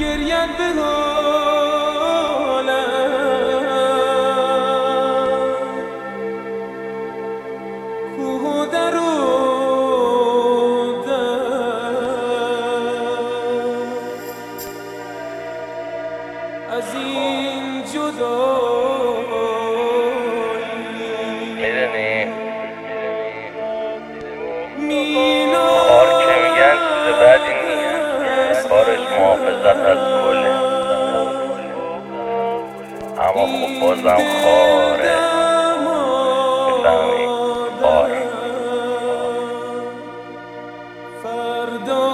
گریت به حالم کوه و در و از این جدایی مینا خار که میگن چیز بدی نیست، خارش محافظت از گله، اما خب بازم خاره، میفهمی؟ خار فردا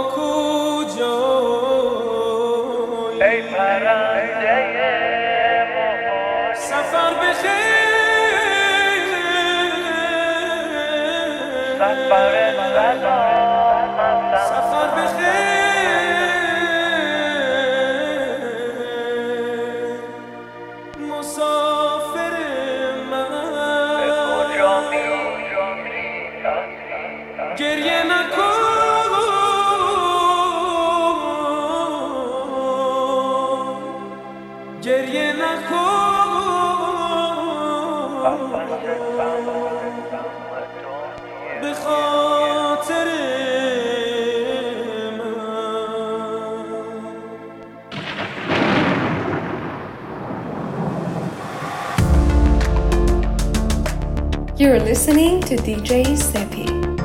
کجایی ای پرنده سفر بخیر سفر سفر بخیر مسافر من کجا میری؟ گریه نکن گریه نکن به خاطر من You're listening to DJ Seppi.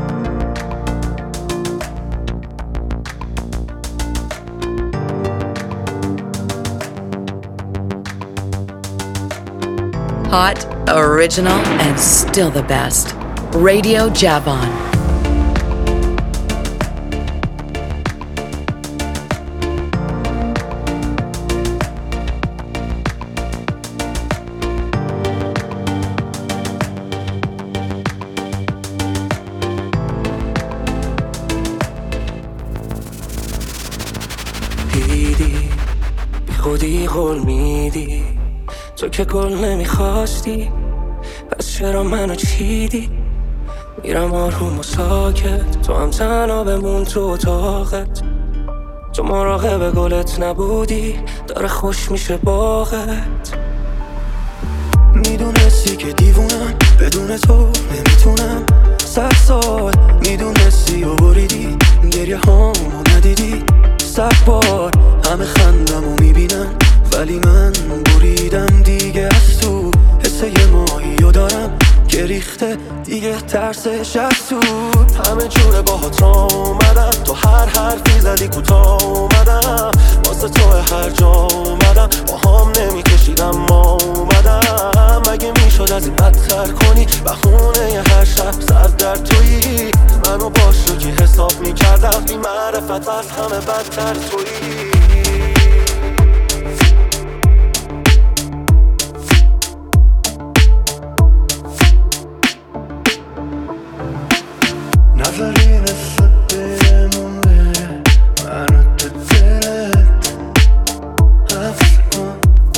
Hot, original, and still the best. Radio Javon. دیدی بی خودی قول میدی تو که گل نمیخواستی پس چرا منو چیدی میرم آروم و ساکت تو هم تنها بمون تو اتاقت تو مراقب گلت نبودی داره خوش میشه باغت میدونستی که دیوونم بدون تو نمیتونم 100 سال میدونستی و بریدی گریه هامو ندیدی 100 بار همه خندمو میبینن ولی من بریدم دیگه از تو حس یه ماهیو دارم که ریخته دیگه ترسش از تو همه جوره باهات آمدم تو هر حرفی زدی کوتاه اومدم واسه تو هر جا اومدم با هم نمیکشیدم ما اومدم مگه میشد از این بدتر کنی بهونه ی هر شب سر در تویی منو باش رو که حساب میکردم بی معرفت از همه بدتر تویی نظری نسبت بهمون بره منو تو دلت حفظ کن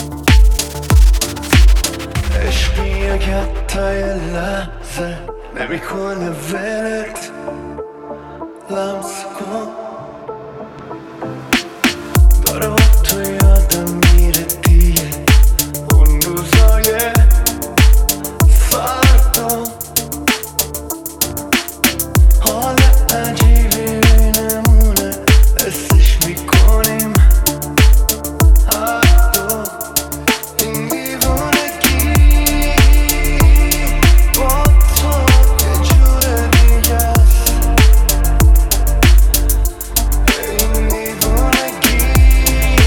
عشقیه که حتی یه لحظه نمیکنه ولت لمس کن داره با تو یادم میره دیگه اون روزای فردا حال عجیبی بینمونه حسش میکنیم حتی این دیوونگی با تو یه جور دیگه است این دیوونگی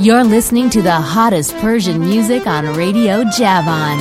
You're listening to the hottest Persian music on Radio Javan.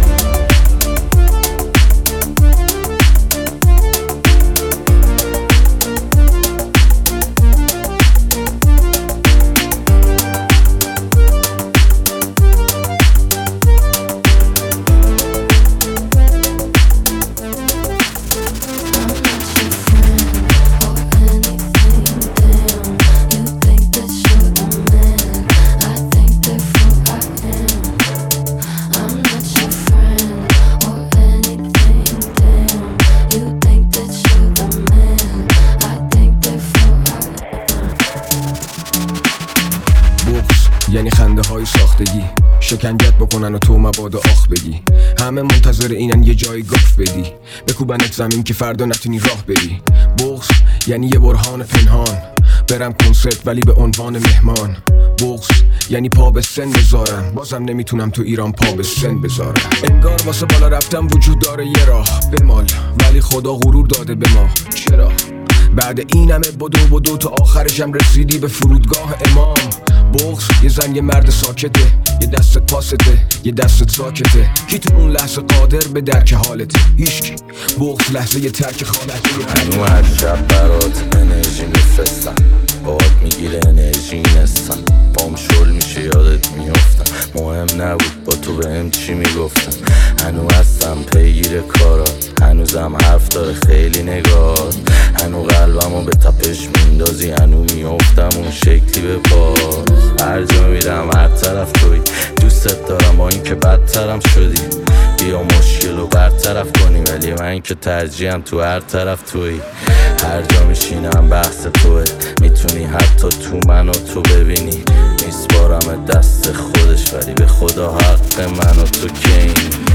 یعنی خنده های ساختگی شکنجت بکنن و تو مبادا آخ بگی همه منتظر اینن یه جای گفت بدی بکوبنت زمین که فردا نتونی راه بری بغض یعنی یه برهان پنهان برم کنسرت ولی به عنوان مهمان بغض یعنی پا به سن بذارم بازم نمیتونم تو ایران پا به سن بذارم انگار واسه بالا رفتم وجود داره یه راه بمال ولی خدا غرور داده به ما چرا بعد این همه بدو تا آخرشم رسیدی به فرودگاه امام بغض یه زن یه مرد ساکته یه دستت پاسته یه دستت ساکته کی تو اون لحظه قادر به درک حالته هیچکی بغض لحظه یه ترک خالته هنو هر شب برات انرژی میفرستم باهات میگیره انرژی نستم پام شل میشه یادت میافتم مهم نبود با تو بهم چی میگفتم هنو هستم پیگیر کارات هنوزم حرف داره خیلی نگاه هنو قلبمو به تپش میندازی هنو میافتم اون شکلی به پا هر جا میرم هر طرف توی دوستت دارم با این که بدترم شدی بیا مشکل رو برطرف کنی ولی من که ترجیحم تو هر طرف توی هر جا میشینم بحث توه میتونی حتی تو منو تو ببینی میسپارم دست خودش ولی به خدا حق منو تو کین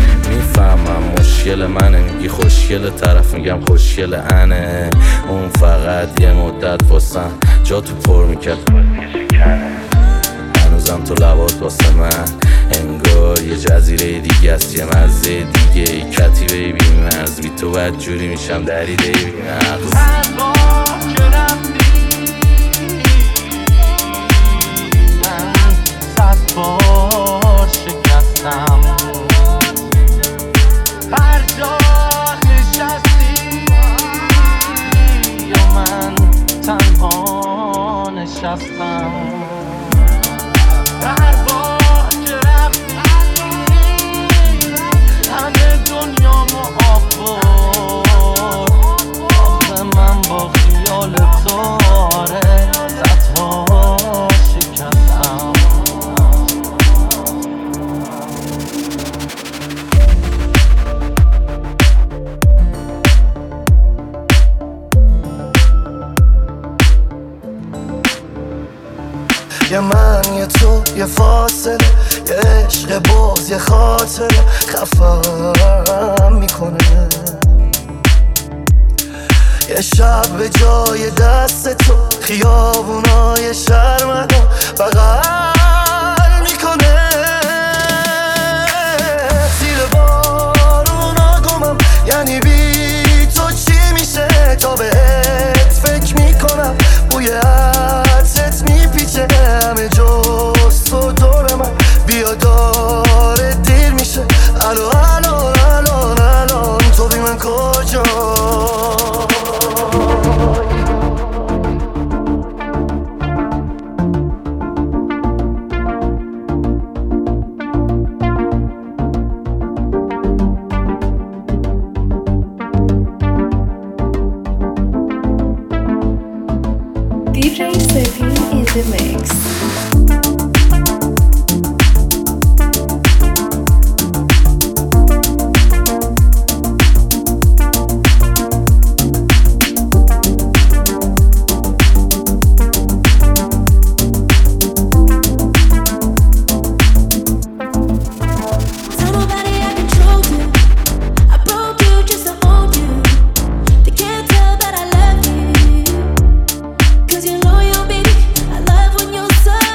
میفهمم مشکل منه میگی خوشگل طرف میگم خوشگل انه اون فقط یه مدت واسم جا تو پر میکرد هنوزم تو لبات واسه من انگار یه جزیره دیگه است یه مزه دیگه ای کتی بیبی مرز بی تو بد جوری میشم دریده بی مرز هر بار که رفتی من 100 بار شکستم هر جا نشستی یا من تنها نشستم هر بار که رفتی همه دنیامو آب برد آخه من با خیال تو آره 100 بار شکستم یه من یه تو یه فاصله یه عشق باز یه خاطره خفم میکنه یه شب به جای دست تو خیابونای شرمنو بغل میکنه زیر بارونا گمم یعنی بی تو چی میشه تا بهت فکر میکنم بوی عطرت میپیچه همه جز تو دور من بیا داره دیر میشه الان تو بی من کجا DJ Sebi in the mix. Cause you know you, baby, I love when you're so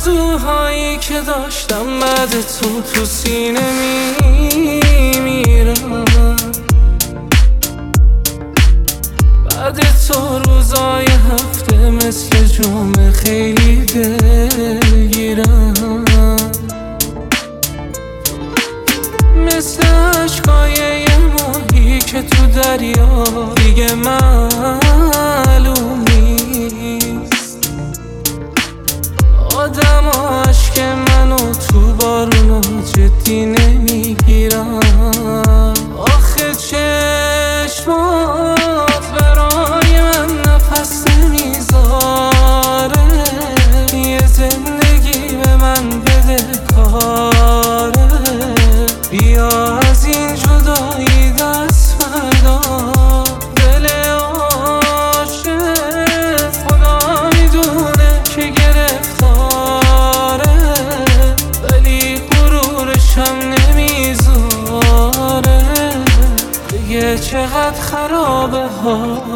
آرزوهایی که داشتم بعد تو سینه میمیرم. بعد تو روزای هفته مثل جمعه خیلی دلگیرم، مثل عشقای یه ماهی که تو دریا دیگه معلوم نیست. آدم و عشق منو تو بارونا جدی نمیگیرم. آخه چشمات برای من نفس نمیذاره، یه زندگی به من بده کاره. بیا از این جدایی دست بردار، دل عاشق خدا میدونه که گرفتاره، ولی غرورشم نمیذاره. دیگه چقدر خرابه ها